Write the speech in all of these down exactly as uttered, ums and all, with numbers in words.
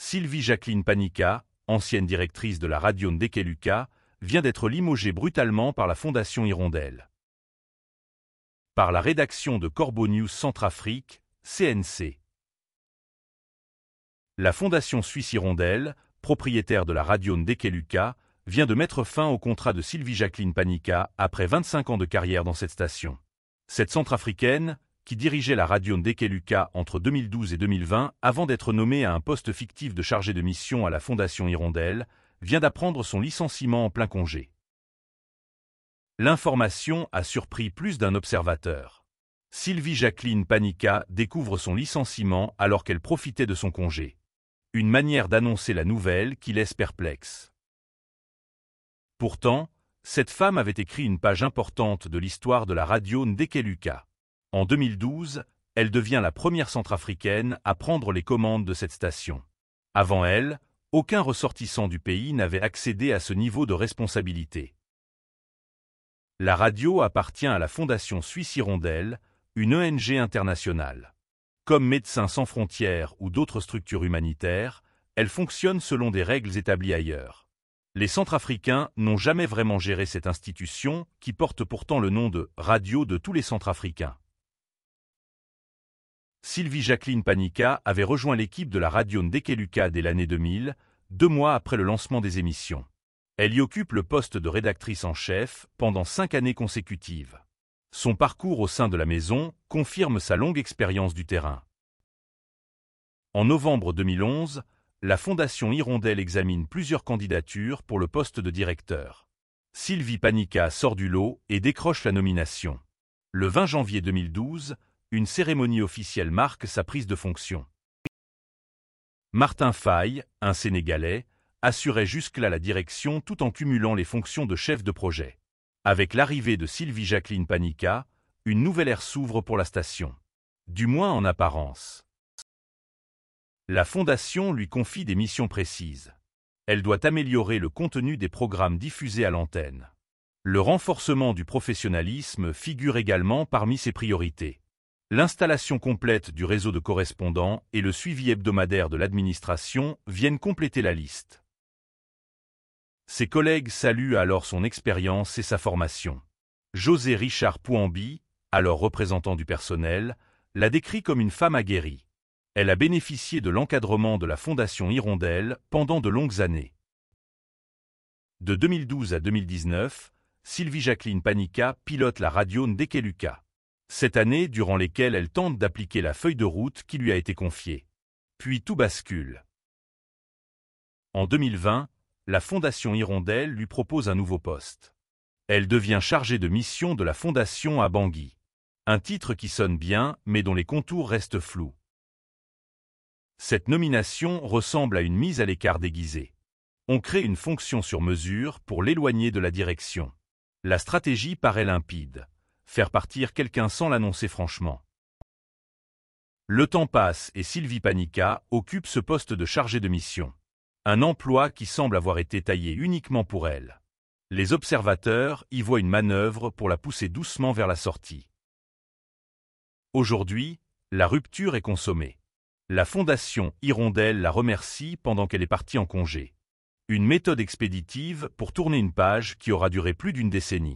Sylvie Jacqueline Panica, ancienne directrice de la radio Ndekeluka, vient d'être limogée brutalement par la Fondation Hirondelle. Par la rédaction de Corbeau News Centrafrique, C N C. La Fondation Suisse Hirondelle, propriétaire de la radio Ndekeluka, vient de mettre fin au contrat de Sylvie Jacqueline Panica après vingt-cinq ans de carrière dans cette station. Cette Centrafricaine, qui dirigeait la radio Ndekeluka entre deux mille douze et deux mille vingt avant d'être nommée à un poste fictif de chargé de mission à la Fondation Hirondelle, vient d'apprendre son licenciement en plein congé. L'information a surpris plus d'un observateur. Sylvie Jacqueline Panica découvre son licenciement alors qu'elle profitait de son congé. Une manière d'annoncer la nouvelle qui laisse perplexe. Pourtant, cette femme avait écrit une page importante de l'histoire de la radio Ndekeluka. En deux mille douze, elle devient la première centrafricaine à prendre les commandes de cette station. Avant elle, aucun ressortissant du pays n'avait accédé à ce niveau de responsabilité. La radio appartient à la Fondation Suisse Hirondelle, une O N G internationale. Comme Médecins sans frontières ou d'autres structures humanitaires, elle fonctionne selon des règles établies ailleurs. Les Centrafricains n'ont jamais vraiment géré cette institution qui porte pourtant le nom de « Radio de tous les Centrafricains ». Sylvie Jacqueline Panica avait rejoint l'équipe de la radio Ndekeluka dès l'année deux mille, deux mois après le lancement des émissions. Elle y occupe le poste de rédactrice en chef pendant cinq années consécutives. Son parcours au sein de la maison confirme sa longue expérience du terrain. En novembre deux mille onze, la Fondation Hirondelle examine plusieurs candidatures pour le poste de directeur. Sylvie Panica sort du lot et décroche la nomination. Le vingt janvier deux mille douze, une cérémonie officielle marque sa prise de fonction. Martin Faye, un Sénégalais, assurait jusque-là la direction tout en cumulant les fonctions de chef de projet. Avec l'arrivée de Sylvie Jacqueline Panica, une nouvelle ère s'ouvre pour la station. Du moins en apparence. La Fondation lui confie des missions précises. Elle doit améliorer le contenu des programmes diffusés à l'antenne. Le renforcement du professionnalisme figure également parmi ses priorités. L'installation complète du réseau de correspondants et le suivi hebdomadaire de l'administration viennent compléter la liste. Ses collègues saluent alors son expérience et sa formation. José Richard Pouambi, alors représentant du personnel, l'a décrit comme une femme aguerrie. Elle a bénéficié de l'encadrement de la Fondation Hirondelle pendant de longues années. De deux mille douze à deux mille dix-neuf, Sylvie Jacqueline Panica pilote la radio Ndekeluka. Cette année durant lesquelles elle tente d'appliquer la feuille de route qui lui a été confiée. Puis tout bascule. En deux mille vingt, la Fondation Hirondelle lui propose un nouveau poste. Elle devient chargée de mission de la Fondation à Bangui. Un titre qui sonne bien, mais dont les contours restent flous. Cette nomination ressemble à une mise à l'écart déguisée. On crée une fonction sur mesure pour l'éloigner de la direction. La stratégie paraît limpide. Faire partir quelqu'un sans l'annoncer franchement. Le temps passe et Sylvie Panica occupe ce poste de chargée de mission. Un emploi qui semble avoir été taillé uniquement pour elle. Les observateurs y voient une manœuvre pour la pousser doucement vers la sortie. Aujourd'hui, la rupture est consommée. La Fondation Hirondelle la remercie pendant qu'elle est partie en congé. Une méthode expéditive pour tourner une page qui aura duré plus d'une décennie.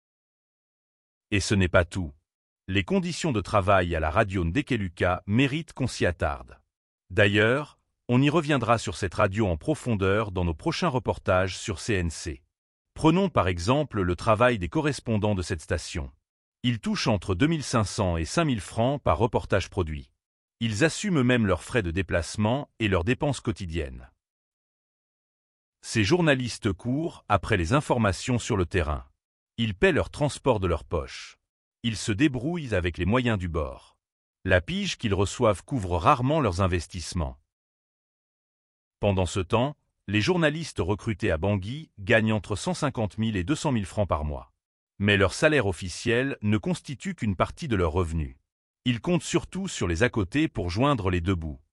Et ce n'est pas tout. Les conditions de travail à la radio Ndekeluka méritent qu'on s'y attarde. D'ailleurs, on y reviendra sur cette radio en profondeur dans nos prochains reportages sur C N C. Prenons par exemple le travail des correspondants de cette station. Ils touchent entre deux mille cinq cents et cinq mille francs par reportage produit. Ils assument eux-mêmes leurs frais de déplacement et leurs dépenses quotidiennes. Ces journalistes courent après les informations sur le terrain. Ils paient leur transport de leur poche. Ils se débrouillent avec les moyens du bord. La pige qu'ils reçoivent couvre rarement leurs investissements. Pendant ce temps, les journalistes recrutés à Bangui gagnent entre cent cinquante mille et deux cent mille francs par mois. Mais leur salaire officiel ne constitue qu'une partie de leurs revenus. Ils comptent surtout sur les à-côtés pour joindre les deux bouts.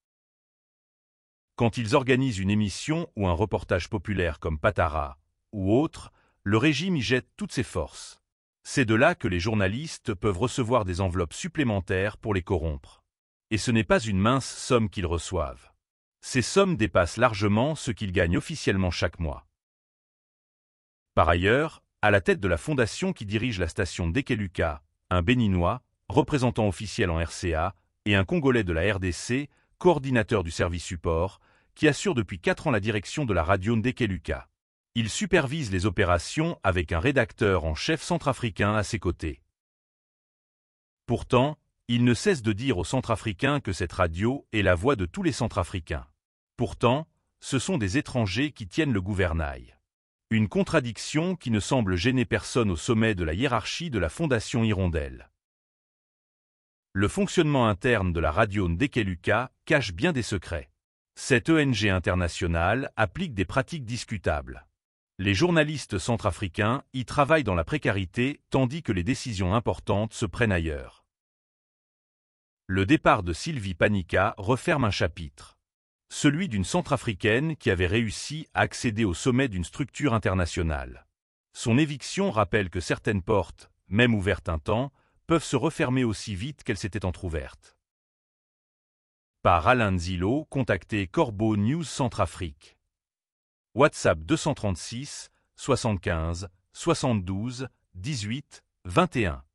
Quand ils organisent une émission ou un reportage populaire comme Patara ou autre, le régime y jette toutes ses forces. C'est de là que les journalistes peuvent recevoir des enveloppes supplémentaires pour les corrompre. Et ce n'est pas une mince somme qu'ils reçoivent. Ces sommes dépassent largement ce qu'il gagne officiellement chaque mois. Par ailleurs, à la tête de la fondation qui dirige la station Dekeluka, un Béninois, représentant officiel en R C A, et un Congolais de la R D C, coordinateur du service support, qui assure depuis quatre ans la direction de la radio Dekeluka. Il supervise les opérations avec un rédacteur en chef centrafricain à ses côtés. Pourtant, il ne cesse de dire aux Centrafricains que cette radio est la voix de tous les Centrafricains. Pourtant, ce sont des étrangers qui tiennent le gouvernail. Une contradiction qui ne semble gêner personne au sommet de la hiérarchie de la Fondation Hirondelle. Le fonctionnement interne de la radio Dekeluka cache bien des secrets. Cette O N G internationale applique des pratiques discutables. Les journalistes centrafricains y travaillent dans la précarité tandis que les décisions importantes se prennent ailleurs. Le départ de Sylvie Panika referme un chapitre. Celui d'une Centrafricaine qui avait réussi à accéder au sommet d'une structure internationale. Son éviction rappelle que certaines portes, même ouvertes un temps, peuvent se refermer aussi vite qu'elles s'étaient entr'ouvertes. Par Alain Nzilo, contacté Corbeau News Centrafrique. WhatsApp deux cent trente-six, soixante-quinze, soixante-douze, dix-huit, vingt et un.